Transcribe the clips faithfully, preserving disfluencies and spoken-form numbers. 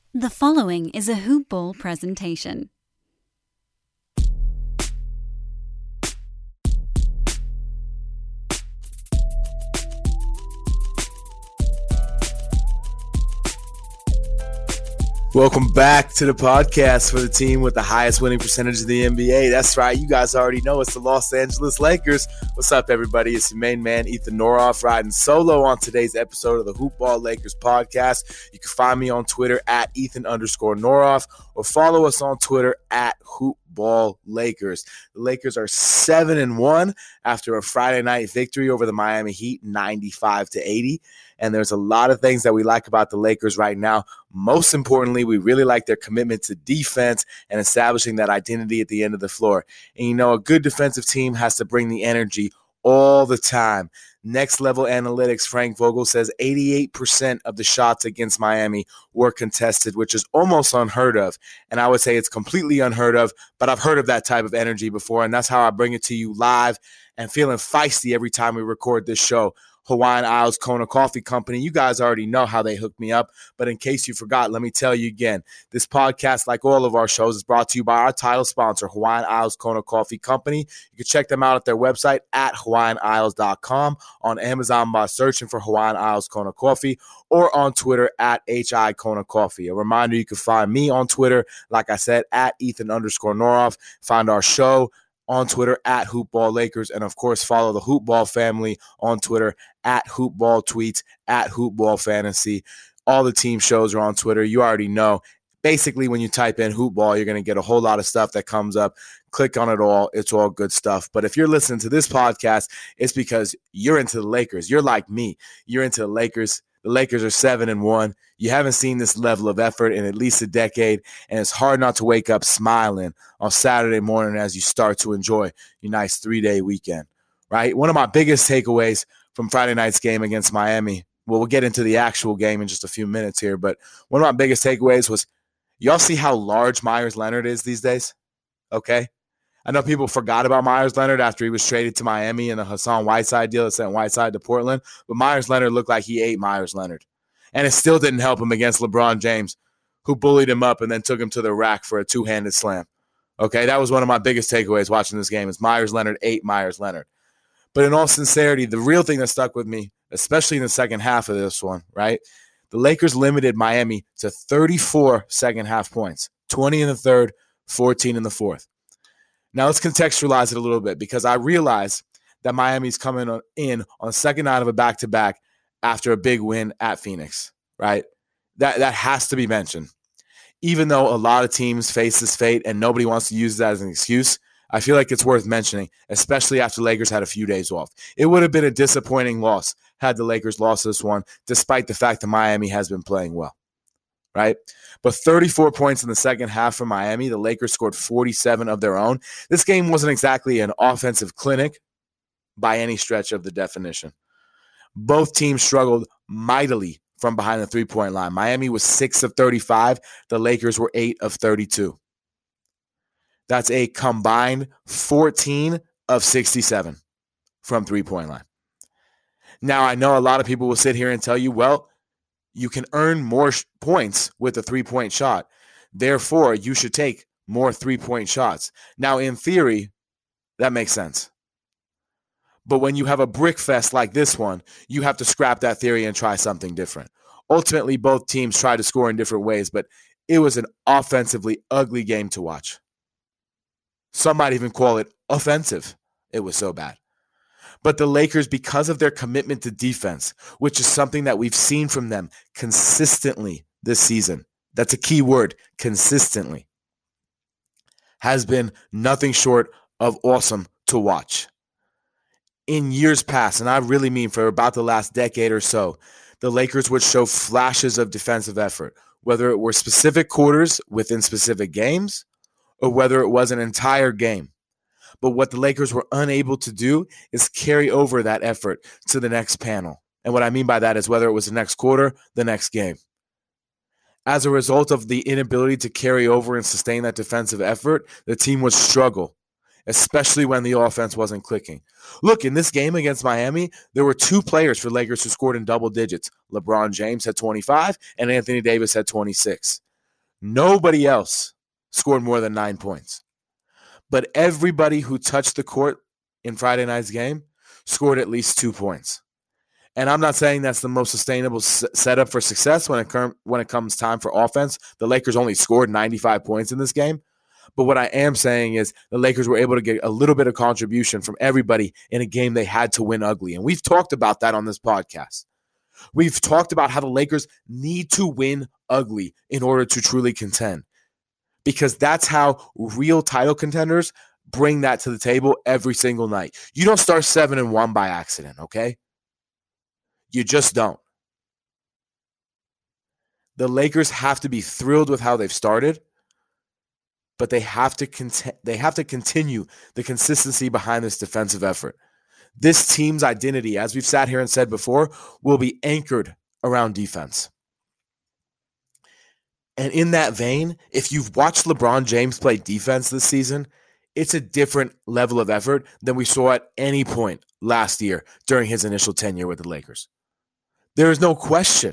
The following is a Hoop Ball presentation. Welcome back to the podcast for the team with the highest winning percentage of the N B A. That's right. You guys already know it's the Los Angeles Lakers. What's up, everybody? It's your main man, Ethan Noroff, riding solo on today's episode of the Hoop Ball Lakers podcast. You can find me on Twitter at Ethan underscore Noroff or follow us on Twitter at Hoop Ball Lakers. The Lakers are seven and one after a Friday night victory over the Miami Heat, ninety-five to eighty. And there's a lot of things that we like about the Lakers right now. Most importantly, we really like their commitment to defense and establishing that identity at the end of the floor. And you know, a good defensive team has to bring the energy all the time. Next Level Analytics, Frank Vogel says eighty-eight percent of the shots against Miami were contested, which is almost unheard of. And I would say it's completely unheard of, but I've heard of that type of energy before, and that's how I bring it to you live and feeling feisty every time we record this show. Hawaiian Isles Kona Coffee Company. You guys already know how they hook me up, but in case you forgot, let me tell you again. This podcast, like all of our shows, is brought to you by our title sponsor, Hawaiian Isles Kona Coffee Company. You can check them out at their website at hawaiian isles dot com, on Amazon by searching for Hawaiian Isles Kona Coffee, or on Twitter at H I Kona Coffee. A reminder, you can find me on Twitter, like I said, at Ethan underscore Noroff. Find our show on Twitter at Hoop Ball Lakers, and of course follow the Hoop Ball family on Twitter at Hoop Ball Tweets, at Hoop Ball Fantasy. All the team shows are on Twitter. You already know. Basically, when you type in Hoop Ball, you're going to get a whole lot of stuff that comes up. Click on it all. It's all good stuff. But if you're listening to this podcast, it's because you're into the Lakers. You're like me. You're into the Lakers. The Lakers are seven and one. You haven't seen this level of effort in at least a decade, and it's hard not to wake up smiling on Saturday morning as you start to enjoy your nice three-day weekend, right? One of my biggest takeaways from Friday night's game against Miami, well, we'll get into the actual game in just a few minutes here, but one of my biggest takeaways was, y'all see how large Meyers Leonard is these days? Okay? I know people forgot about Meyers Leonard after he was traded to Miami in the Hassan Whiteside deal that sent Whiteside to Portland, but Meyers Leonard looked like he ate Meyers Leonard. And it still didn't help him against LeBron James, who bullied him up and then took him to the rack for a two-handed slam. Okay, that was one of my biggest takeaways watching this game is Meyers Leonard ate Meyers Leonard. But in all sincerity, the real thing that stuck with me, especially in the second half of this one, right, the Lakers limited Miami to thirty-four second-half points, twenty in the third, fourteen in the fourth. Now let's contextualize it a little bit because I realize that Miami's coming on, in on second night of a back-to-back after a big win at Phoenix, right? That that has to be mentioned. Even though a lot of teams face this fate and nobody wants to use that as an excuse, I feel like it's worth mentioning, especially after Lakers had a few days off. It would have been a disappointing loss had the Lakers lost this one, despite the fact that Miami has been playing well, right? But thirty-four points in the second half for Miami. The Lakers scored forty-seven of their own. This game wasn't exactly an offensive clinic by any stretch of the definition. Both teams struggled mightily from behind the three-point line. Miami was six of thirty-five. The Lakers were eight of thirty-two. That's a combined fourteen of sixty-seven from three-point line. Now, I know a lot of people will sit here and tell you, well, you can earn more sh- points with a three-point shot. Therefore, you should take more three-point shots. Now, in theory, that makes sense. But when you have a brick fest like this one, you have to scrap that theory and try something different. Ultimately, both teams tried to score in different ways, but it was an offensively ugly game to watch. Some might even call it offensive. It was so bad. But the Lakers, because of their commitment to defense, which is something that we've seen from them consistently this season, that's a key word, consistently, has been nothing short of awesome to watch. In years past, and I really mean for about the last decade or so, the Lakers would show flashes of defensive effort, whether it were specific quarters within specific games or whether it was an entire game. But what the Lakers were unable to do is carry over that effort to the next panel. And what I mean by that is whether it was the next quarter, the next game. As a result of the inability to carry over and sustain that defensive effort, the team would struggle, especially when the offense wasn't clicking. Look, in this game against Miami, there were two players for Lakers who scored in double digits. LeBron James had twenty-five and Anthony Davis had twenty-six. Nobody else scored more than nine points. But everybody who touched the court in Friday night's game scored at least two points. And I'm not saying that's the most sustainable s- setup for success when it, com- when it comes time for offense. The Lakers only scored ninety-five points in this game. But what I am saying is the Lakers were able to get a little bit of contribution from everybody in a game they had to win ugly. And we've talked about that on this podcast. We've talked about how the Lakers need to win ugly in order to truly contend, because that's how real title contenders bring that to the table every single night. You don't start seven and one by accident, okay? You just don't. The Lakers have to be thrilled with how they've started, but they have to cont- they have to continue the consistency behind this defensive effort. This team's identity, as we've sat here and said before, will be anchored around defense. And in that vein, if you've watched LeBron James play defense this season, it's a different level of effort than we saw at any point last year during his initial tenure with the Lakers. There is no question.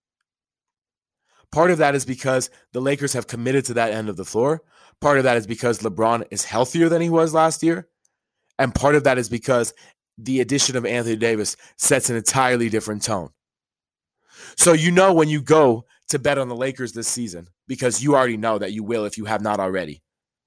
Part of that is because the Lakers have committed to that end of the floor. Part of that is because LeBron is healthier than he was last year. And part of that is because the addition of Anthony Davis sets an entirely different tone. So you know when you go to bet on the Lakers this season, because you already know that you will if you have not already,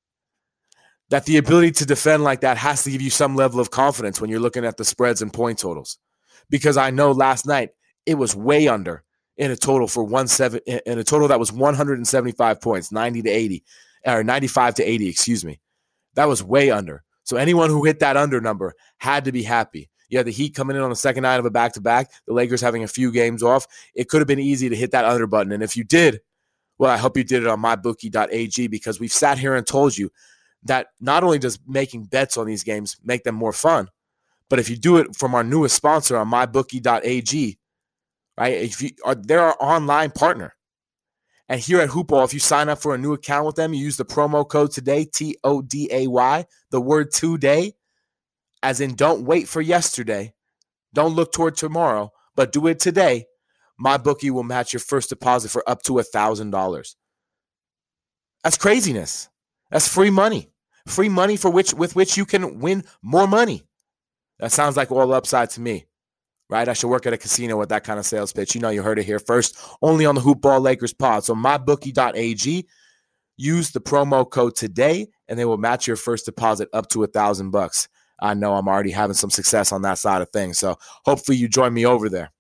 that the ability to defend like that has to give you some level of confidence when you're looking at the spreads and point totals. Because I know last night it was way under in a total for one seven in a total that was one hundred seventy-five points, ninety to eighty, or ninety-five to eighty, excuse me. That was way under. So anyone who hit that under number had to be happy. You had the Heat coming in on the second night of a back-to-back, the Lakers having a few games off. It could have been easy to hit that under button. And if you did, well, I hope you did it on my bookie dot a g, because we've sat here and told you that not only does making bets on these games make them more fun, but if you do it from our newest sponsor on my bookie dot a g, right? If you are, they're our online partner. And here at Hoopball, if you sign up for a new account with them, you use the promo code today, T O D A Y, the word today, as in don't wait for yesterday. Don't look toward tomorrow, but do it today. MyBookie will match your first deposit for up to one thousand dollars. That's craziness. That's free money. Free money for which with which you can win more money. That sounds like all upside to me, right? I should work at a casino with that kind of sales pitch. You know, you heard it here first, only on the Hoopball Lakers pod. So my bookie dot a g, use the promo code today, and they will match your first deposit up to a thousand bucks. I know I'm already having some success on that side of things, so hopefully you join me over there.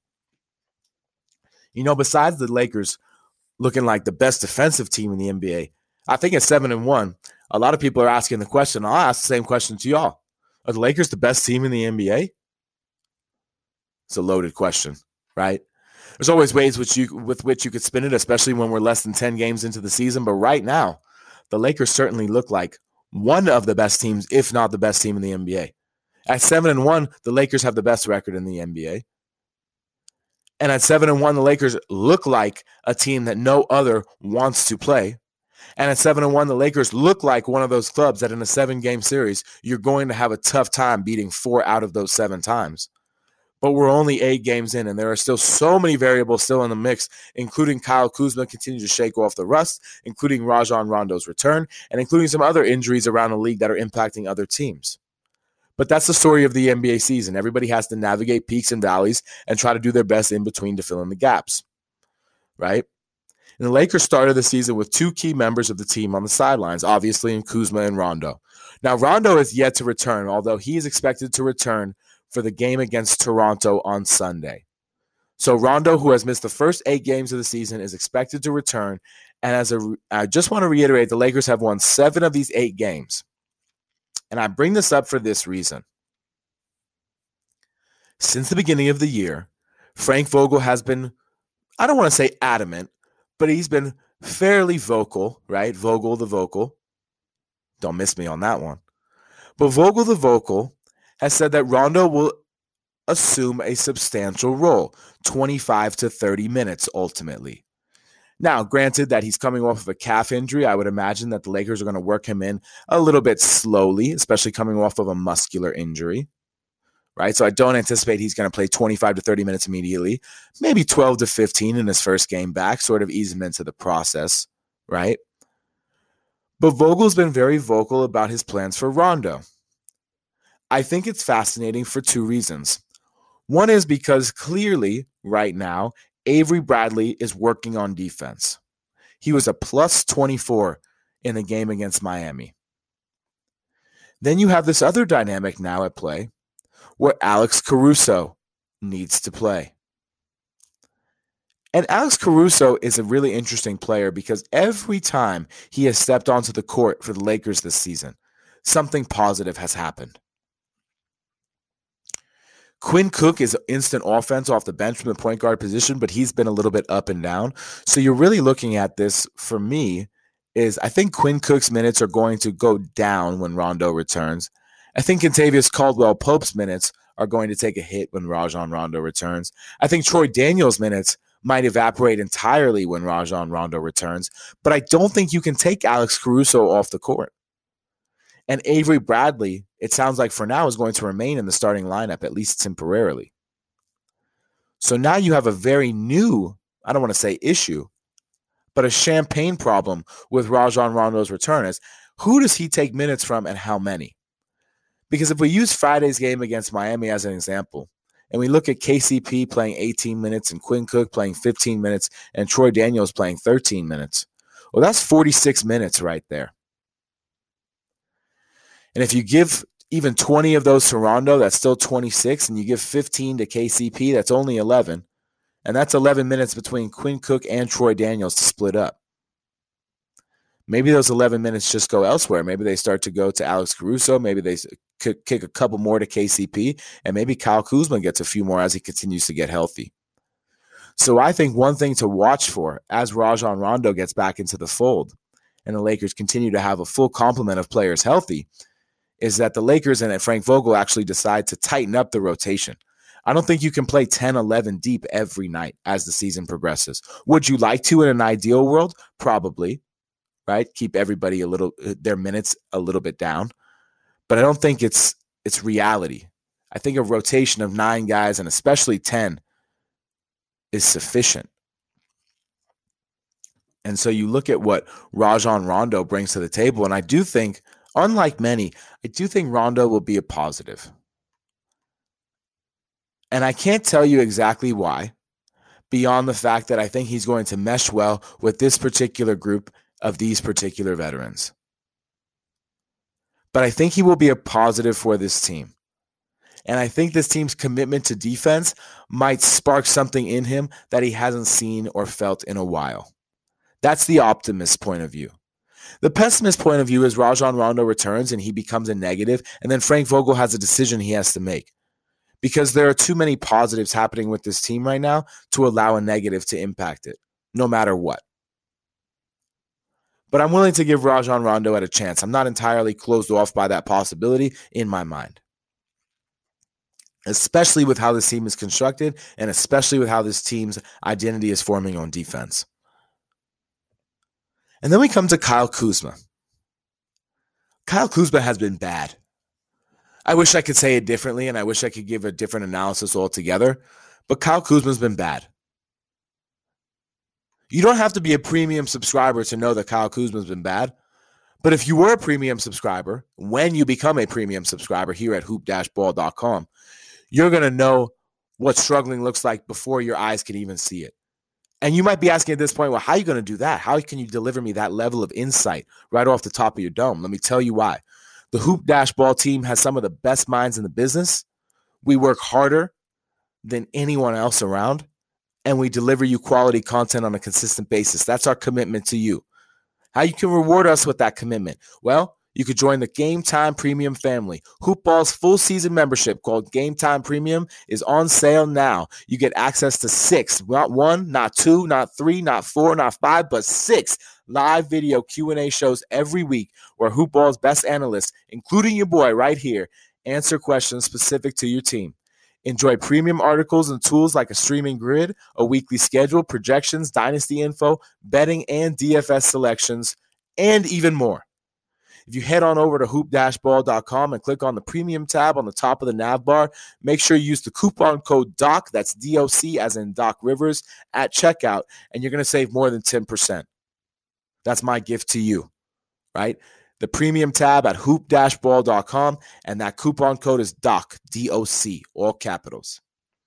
You know, besides the Lakers looking like the best defensive team in the N B A, I think at seven and one, a lot of people are asking the question. I'll ask the same question to y'all: are the Lakers the best team in the N B A? It's a loaded question, right? There's always ways which you, with which you could spin it, especially when we're less than ten games into the season. But right now, the Lakers certainly look like one of the best teams, if not the best team in the N B A. At seven and one, the Lakers have the best record in the N B A. And at seven and one, the Lakers look like a team that no other wants to play. And at seven and one, the Lakers look like one of those clubs that in a seven-game series, you're going to have a tough time beating four out of those seven times. But we're only eight games in, and there are still so many variables still in the mix, including Kyle Kuzma continuing to shake off the rust, including Rajon Rondo's return, and including some other injuries around the league that are impacting other teams. But that's the story of the N B A season. Everybody has to navigate peaks and valleys and try to do their best in between to fill in the gaps, right? And the Lakers started the season with two key members of the team on the sidelines, obviously in Kuzma and Rondo. Now, Rondo is yet to return, although he is expected to return for the game against Toronto on Sunday. So Rondo, who has missed the first eight games of the season, is expected to return. And as a, I just want to reiterate, the Lakers have won seven of these eight games. And I bring this up for this reason. Since the beginning of the year, Frank Vogel has been, I don't want to say adamant, but he's been fairly vocal, right? Vogel the vocal. Don't miss me on that one. But Vogel the vocal has said that Rondo will assume a substantial role, twenty-five to thirty minutes ultimately. Now, granted that he's coming off of a calf injury, I would imagine that the Lakers are going to work him in a little bit slowly, especially coming off of a muscular injury, right? So I don't anticipate he's going to play twenty-five to thirty minutes immediately, maybe twelve to fifteen in his first game back, sort of ease him into the process, right? But Vogel's been very vocal about his plans for Rondo. I think it's fascinating for two reasons. One is because clearly, right now, Avery Bradley is working on defense. He was a plus twenty-four in the game against Miami. Then you have this other dynamic now at play where Alex Caruso needs to play. And Alex Caruso is a really interesting player because every time he has stepped onto the court for the Lakers this season, something positive has happened. Quinn Cook is instant offense off the bench from the point guard position, but he's been a little bit up and down. So you're really looking at this, for me, is I think Quinn Cook's minutes are going to go down when Rondo returns. I think Kentavious Caldwell-Pope's minutes are going to take a hit when Rajon Rondo returns. I think Troy Daniels' minutes might evaporate entirely when Rajon Rondo returns, but I don't think you can take Alex Caruso off the court. And Avery Bradley, it sounds like for now, is going to remain in the starting lineup, at least temporarily. So now you have a very new, I don't want to say issue, but a champagne problem with Rajon Rondo's return is who does he take minutes from and how many? Because if we use Friday's game against Miami as an example, and we look at K C P playing eighteen minutes and Quinn Cook playing fifteen minutes and Troy Daniels playing thirteen minutes, well, that's forty-six minutes right there. And if you give even twenty of those to Rondo, that's still twenty-six, and you give fifteen to K C P, that's only eleven. And that's eleven minutes between Quinn Cook and Troy Daniels to split up. Maybe those eleven minutes just go elsewhere. Maybe they start to go to Alex Caruso. Maybe they could kick a couple more to K C P, and maybe Kyle Kuzma gets a few more as he continues to get healthy. So I think one thing to watch for as Rajon Rondo gets back into the fold and the Lakers continue to have a full complement of players healthy is that the Lakers and Frank Vogel actually decide to tighten up the rotation. I don't think you can play ten, eleven deep every night as the season progresses. Would you like to in an ideal world? Probably, right? Keep everybody a little, their minutes a little bit down. But I don't think it's it's reality. I think a rotation of nine guys and especially ten is sufficient. And so you look at what Rajon Rondo brings to the table, and I do think, unlike many, I do think Rondo will be a positive. And I can't tell you exactly why, beyond the fact that I think he's going to mesh well with this particular group of these particular veterans. But I think he will be a positive for this team. And I think this team's commitment to defense might spark something in him that he hasn't seen or felt in a while. That's the optimist point of view. The pessimist point of view is Rajon Rondo returns and he becomes a negative, and then Frank Vogel has a decision he has to make. Because there are too many positives happening with this team right now to allow a negative to impact it, no matter what. But I'm willing to give Rajon Rondo a chance. I'm not entirely closed off by that possibility in my mind. Especially with how this team is constructed and especially with how this team's identity is forming on defense. And then we come to Kyle Kuzma. Kyle Kuzma has been bad. I wish I could say it differently, and I wish I could give a different analysis altogether, but Kyle Kuzma's been bad. You don't have to be a premium subscriber to know that Kyle Kuzma's been bad, but if you were a premium subscriber, when you become a premium subscriber here at hoop dash ball dot com, you're going to know what struggling looks like before your eyes can even see it. And you might be asking at this point, well, how are you going to do that? How can you deliver me that level of insight right off the top of your dome? Let me tell you why. The Hoop Dash Ball team has some of the best minds in the business. We work harder than anyone else around, and we deliver you quality content on a consistent basis. That's our commitment to you. How you can reward us with that commitment? Well, you could join the Game Time Premium family. Hoopball's full season membership called Game Time Premium is on sale now. You get access to six, not one, not two, not three, not four, not five, but six live video Q and A shows every week where Hoopball's best analysts, including your boy right here, answer questions specific to your team. Enjoy premium articles and tools like a streaming grid, a weekly schedule, projections, dynasty info, betting, and D F S selections, and even more. If you head on over to hoop dash ball dot com and click on the premium tab on the top of the nav bar, make sure you use the coupon code D O C, that's D O C as in Doc Rivers, at checkout, and you're going to save more than ten percent. That's my gift to you, right? The premium tab at hoop dash ball dot com, and that coupon code is D O C, D O C, all capitals.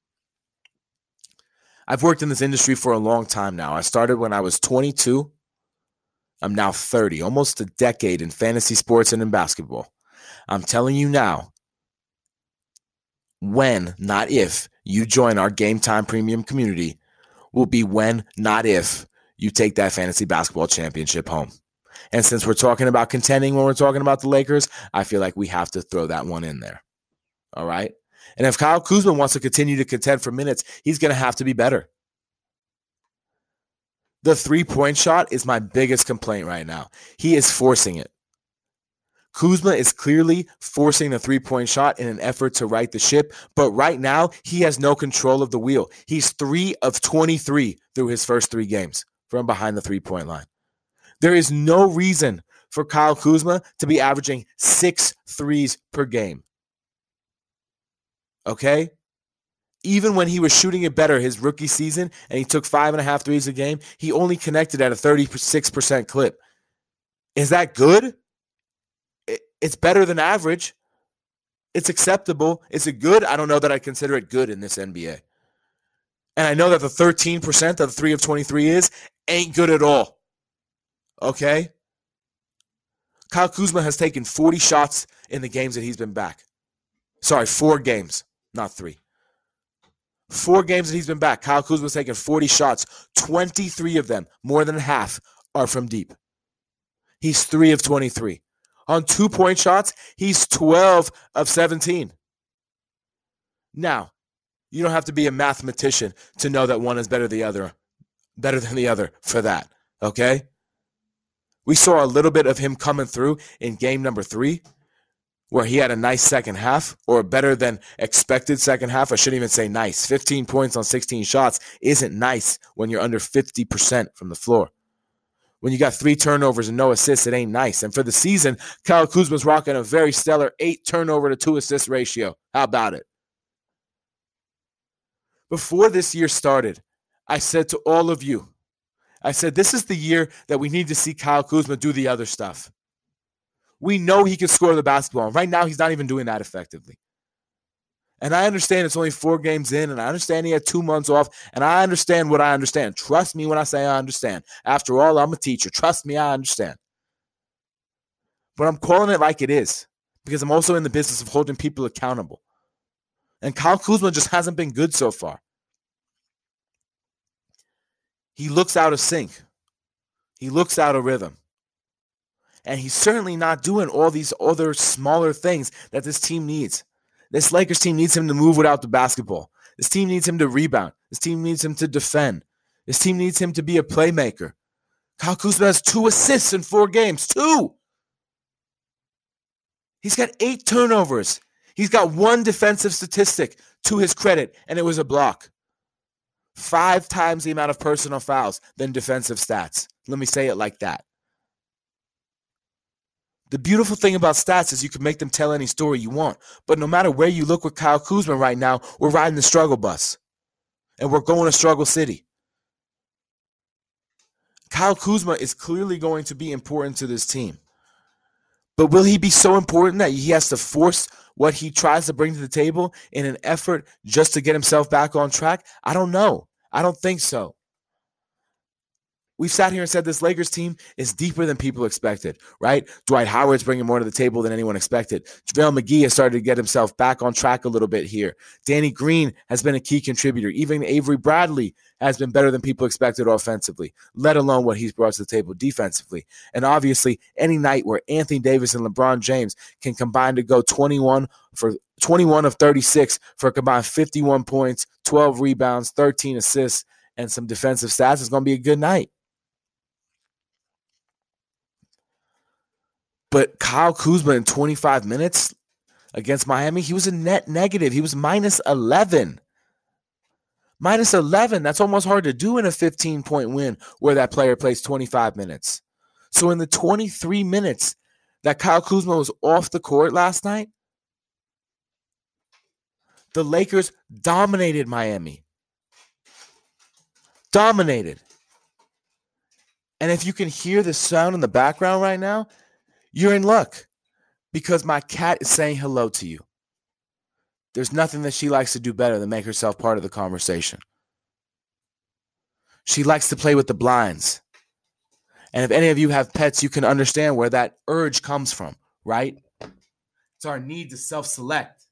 I've worked in this industry for a long time now. I started when I was twenty-two. I'm now thirty, almost a decade in fantasy sports and in basketball. I'm telling you now, when, not if, you join our Game Time Premium community will be when, not if, you take that fantasy basketball championship home. And since we're talking about contending when we're talking about the Lakers, I feel like we have to throw that one in there. All right? And if Kyle Kuzma wants to continue to contend for minutes, he's going to have to be better. The three-point shot is my biggest complaint right now. He is forcing it. Kuzma is clearly forcing the three-point shot in an effort to right the ship, but right now he has no control of the wheel. He's three of twenty-three through his first three games from behind the three-point line. There is no reason for Kyle Kuzma to be averaging six threes per game. Okay? Even when he was shooting it better his rookie season and he took five and a half threes a game, he only connected at a thirty-six percent clip. Is that good? It's better than average. It's acceptable. Is it good? I don't know that I consider it good in this N B A. And I know that the thirteen percent of the three of twenty-three is ain't good at all. Okay? Kyle Kuzma has taken forty shots in the games that he's been back. Sorry, four games, not three. Four games that he's been back. Kyle Kuzma's taken forty shots. twenty-three of them, more than half, are from deep. He's three of twenty-three. On two-point shots, he's twelve of seventeen. Now, you don't have to be a mathematician to know that one is better than the other, better than the other for that, okay? We saw a little bit of him coming through in game number three, where he had a nice second half, or a better than expected second half. I shouldn't even say nice. fifteen points on sixteen shots isn't nice when you're under fifty percent from the floor. When you got three turnovers and no assists, it ain't nice. And for the season, Kyle Kuzma's rocking a very stellar eight turnover to two assist ratio. How about it? Before this year started, I said to all of you, I said, this is the year that we need to see Kyle Kuzma do the other stuff. We know he can score the basketball. Right now, he's not even doing that effectively. And I understand it's only four games in, and I understand he had two months off, and I understand what I understand. Trust me when I say I understand. After all, I'm a teacher. Trust me, I understand. But I'm calling it like it is because I'm also in the business of holding people accountable. And Kyle Kuzma just hasn't been good so far. He looks out of sync. He looks out of rhythm. And he's certainly not doing all these other smaller things that this team needs. This Lakers team needs him to move without the basketball. This team needs him to rebound. This team needs him to defend. This team needs him to be a playmaker. Kyle Kuzma has two assists in four games. Two! He's got eight turnovers. He's got one defensive statistic to his credit, and it was a block. Five times the amount of personal fouls than defensive stats. Let me say it like that. The beautiful thing about stats is you can make them tell any story you want. But no matter where you look with Kyle Kuzma right now, we're riding the struggle bus. And we're going to Struggle City. Kyle Kuzma is clearly going to be important to this team. But will he be so important that he has to force what he tries to bring to the table in an effort just to get himself back on track? I don't know. I don't think so. We've sat here and said this Lakers team is deeper than people expected, right? Dwight Howard's bringing more to the table than anyone expected. JaVale McGee has started to get himself back on track a little bit here. Danny Green has been a key contributor. Even Avery Bradley has been better than people expected offensively, let alone what he's brought to the table defensively. And obviously, any night where Anthony Davis and LeBron James can combine to go twenty-one for twenty-one of thirty-six for a combined fifty-one points, twelve rebounds, thirteen assists, and some defensive stats, is going to be a good night. But Kyle Kuzma in twenty-five minutes against Miami, he was a net negative. He was minus eleven. Minus eleven. That's almost hard to do in a fifteen-point win where that player plays twenty-five minutes. So in the twenty-three minutes that Kyle Kuzma was off the court last night, the Lakers dominated Miami. Dominated. And if you can hear the sound in the background right now, you're in luck because my cat is saying hello to you. There's nothing that she likes to do better than make herself part of the conversation. She likes to play with the blinds. And if any of you have pets, you can understand where that urge comes from, right? It's our need to self-select.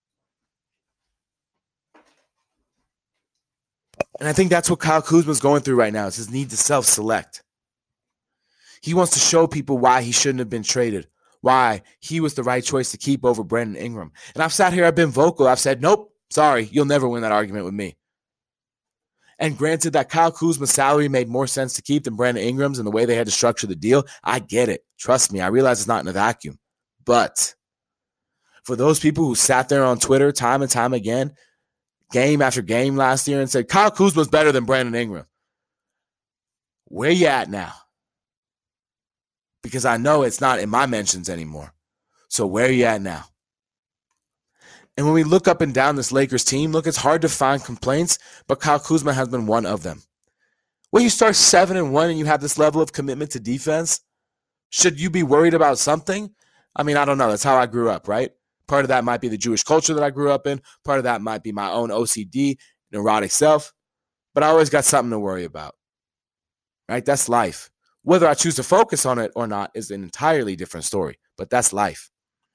And I think that's what Kyle Kuzma's going through right now. It's his need to self-select. He wants to show people why he shouldn't have been traded, why he was the right choice to keep over Brandon Ingram. And I've sat here, I've been vocal. I've said, nope, sorry, you'll never win that argument with me. And granted that Kyle Kuzma's salary made more sense to keep than Brandon Ingram's and the way they had to structure the deal, I get it. Trust me, I realize it's not in a vacuum. But for those people who sat there on Twitter time and time again, game after game last year and said, Kyle Kuzma's better than Brandon Ingram, where you at now? Because I know it's not in my mentions anymore. So where are you at now? And when we look up and down this Lakers team, look, it's hard to find complaints, but Kyle Kuzma has been one of them. When you start seven and one and you have this level of commitment to defense, should you be worried about something? I mean, I don't know. That's how I grew up, right? Part of that might be the Jewish culture that I grew up in. Part of that might be my own O C D, neurotic self. But I always got something to worry about, right? That's life. Whether I choose to focus on it or not is an entirely different story, but that's life.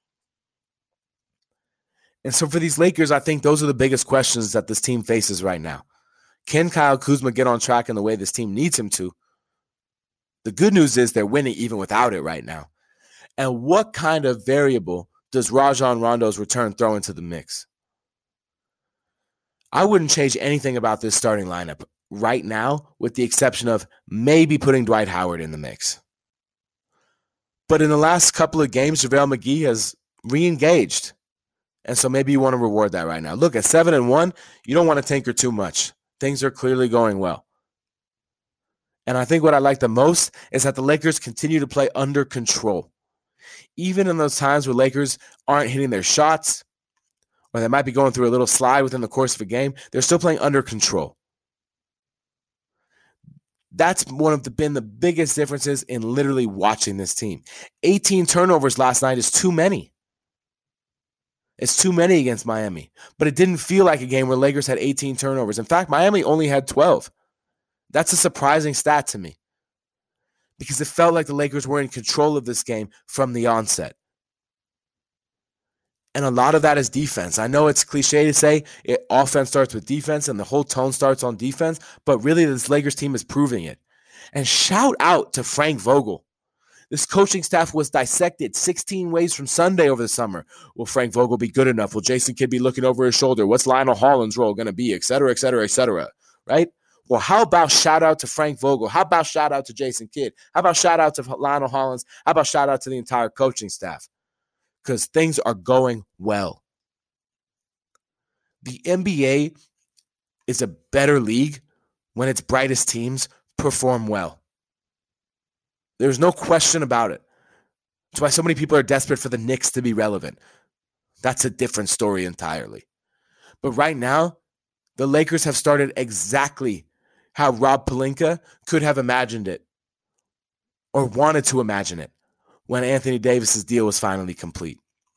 And so for these Lakers, I think those are the biggest questions that this team faces right now. Can Kyle Kuzma get on track in the way this team needs him to? The good news is they're winning even without it right now. And what kind of variable does Rajon Rondo's return throw into the mix? I wouldn't change anything about this starting lineup right now, with the exception of maybe putting Dwight Howard in the mix. But in the last couple of games, JaVale McGee has re-engaged. And so maybe you want to reward that right now. Look, at seven and one, you don't want to tinker too much. Things are clearly going well. And I think what I like the most is that the Lakers continue to play under control. Even in those times where Lakers aren't hitting their shots, or they might be going through a little slide within the course of a game, they're still playing under control. That's one of the been the biggest differences in literally watching this team. eighteen turnovers last night is too many. It's too many against Miami. But it didn't feel like a game where Lakers had eighteen turnovers. In fact, Miami only had twelve. That's a surprising stat to me, because it felt like the Lakers were in control of this game from the onset. And a lot of that is defense. I know it's cliche to say it, offense starts with defense and the whole tone starts on defense, but really this Lakers team is proving it. And shout out to Frank Vogel. This coaching staff was dissected sixteen ways from Sunday over the summer. Will Frank Vogel be good enough? Will Jason Kidd be looking over his shoulder? What's Lionel Holland's role going to be? Et cetera, et cetera, et cetera. Right? Well, how about shout out to Frank Vogel? How about shout out to Jason Kidd? How about shout out to Lionel Hollins? How about shout out to the entire coaching staff? Because things are going well. The N B A is a better league when its brightest teams perform well. There's no question about it. That's why so many people are desperate for the Knicks to be relevant. That's a different story entirely. But right now, the Lakers have started exactly how Rob Pelinka could have imagined it or wanted to imagine it when Anthony Davis's deal was finally complete.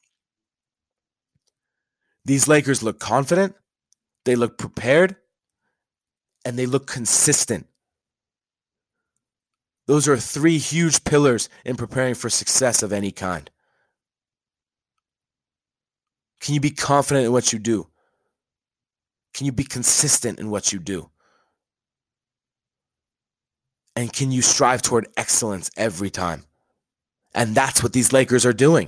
These Lakers look confident, they look prepared, and they look consistent. Those are three huge pillars in preparing for success of any kind. Can you be confident in what you do? Can you be consistent in what you do? And can you strive toward excellence every time? And that's what these Lakers are doing.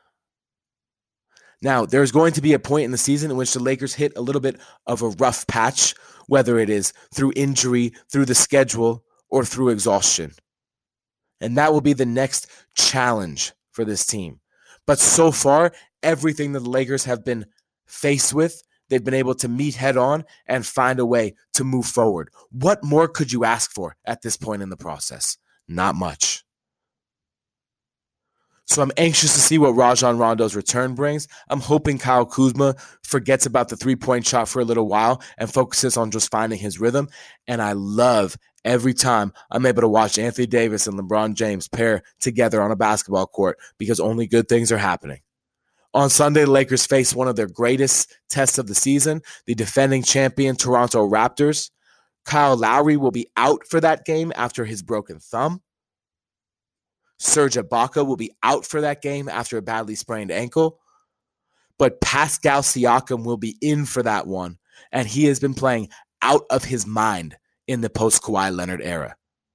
Now, there's going to be a point in the season in which the Lakers hit a little bit of a rough patch, whether it is through injury, through the schedule, or through exhaustion. And that will be the next challenge for this team. But so far, everything that the Lakers have been faced with, they've been able to meet head on and find a way to move forward. What more could you ask for at this point in the process? Not much. So I'm anxious to see what Rajon Rondo's return brings. I'm hoping Kyle Kuzma forgets about the three-point shot for a little while and focuses on just finding his rhythm. And I love every time I'm able to watch Anthony Davis and LeBron James pair together on a basketball court because only good things are happening. On Sunday, the Lakers face one of their greatest tests of the season, the defending champion Toronto Raptors. Kyle Lowry will be out for that game after his broken thumb. Serge Ibaka will be out for that game after a badly sprained ankle. But Pascal Siakam will be in for that one, and he has been playing out of his mind in the post-Kawhi Leonard era.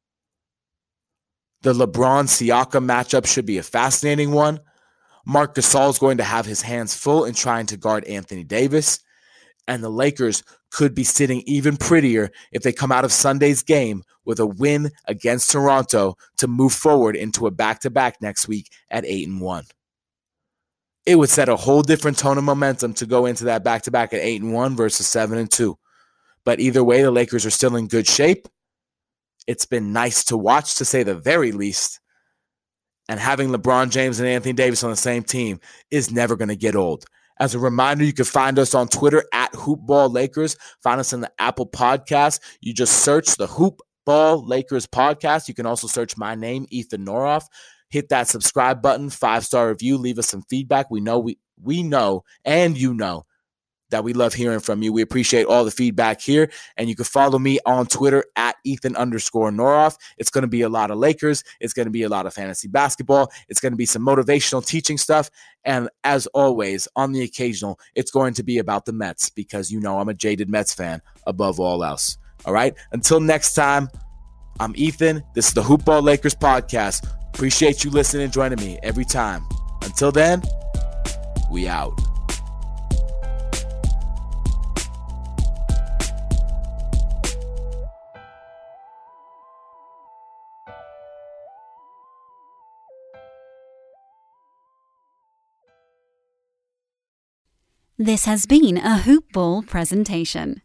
The LeBron-Siakam matchup should be a fascinating one. Marc Gasol is going to have his hands full in trying to guard Anthony Davis, and the Lakers could be sitting even prettier if they come out of Sunday's game with a win against Toronto to move forward into a back-to-back next week at eight and one. It would set a whole different tone of momentum to go into that back-to-back at eight and one versus seven and two. But either way, the Lakers are still in good shape. It's been nice to watch, to say the very least. And having LeBron James and Anthony Davis on the same team is never going to get old. As a reminder, you can find us on Twitter at Hoopball Lakers. Find us in the Apple Podcast. You just search the Hoopball Lakers podcast. You can also search my name, Ethan Noroff. Hit that subscribe button, five-star review. Leave us some feedback. We know we we know, and you know, that we love hearing from you. We appreciate all the feedback here. And you can follow me on Twitter at Ethan underscore Noroff. It's going to be a lot of Lakers. It's going to be a lot of fantasy basketball. It's going to be some motivational teaching stuff. And as always, on the occasional, it's going to be about the Mets because you know I'm a jaded Mets fan above all else. All right. Until next time, I'm Ethan. This is the Hoopball Lakers podcast. Appreciate you listening and joining me every time. Until then, we out. This has been a Hoop Ball presentation.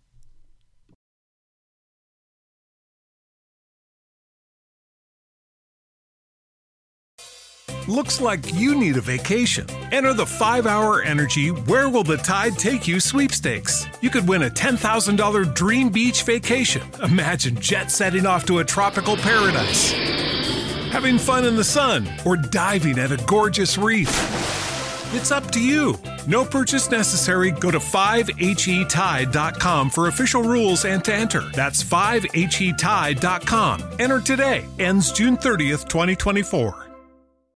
Looks like you need a vacation. Enter the five hour Energy Where Will the Tide Take You sweepstakes. You could win a ten thousand dollars dream beach vacation. Imagine jet setting off to a tropical paradise, having fun in the sun, or diving at a gorgeous reef. It's up to you. No purchase necessary. Go to five H E tide dot com for official rules and to enter. That's five H E tide dot com. Enter today. Ends June thirtieth, twenty twenty-four.